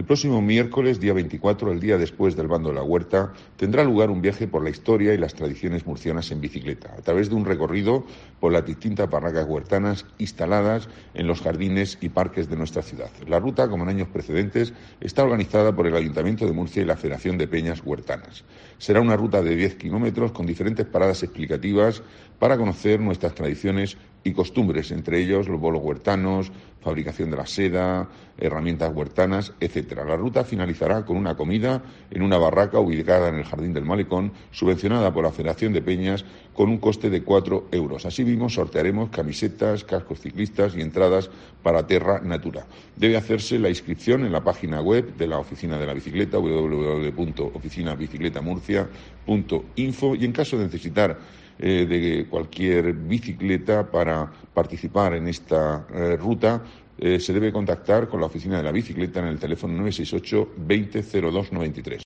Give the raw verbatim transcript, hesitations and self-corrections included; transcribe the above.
próximo miércoles, día veinticuatro, el día después del Bando de la Huerta, tendrá lugar un viaje por la historia y las tradiciones murcianas en bicicleta, a través de un recorrido por las distintas barracas huertanas instaladas en los jardines y parques de nuestra ciudad. La ruta, como en años precedentes, está organizada por el Ayuntamiento de Murcia y la Federación de Peñas Huertanas. Será una ruta de diez kilómetros con diferentes paradas explicativas para conocer nuestras tradiciones y costumbres, entre ellos los bolos huertanos, fabricación de la seda, herramientas huertanas, etcétera. La ruta finalizará con una comida en una barraca ubicada en el Jardín del Malecón, subvencionada por la Federación de Peñas, con un coste de cuatro euros. Asimismo, sortearemos camisetas, cascos ciclistas y entradas para Terra Natura. Debe hacerse la inscripción en la página web de la Oficina de la Bicicleta, doble u doble u doble u punto oficina bicicleta murcia punto info, y en caso de necesitar eh, de cualquier bicicleta para participar en esta eh, ruta, eh, se debe contactar con la Oficina de la Bicicleta en el teléfono nueve seis ocho veinte cero dos noventa y tres.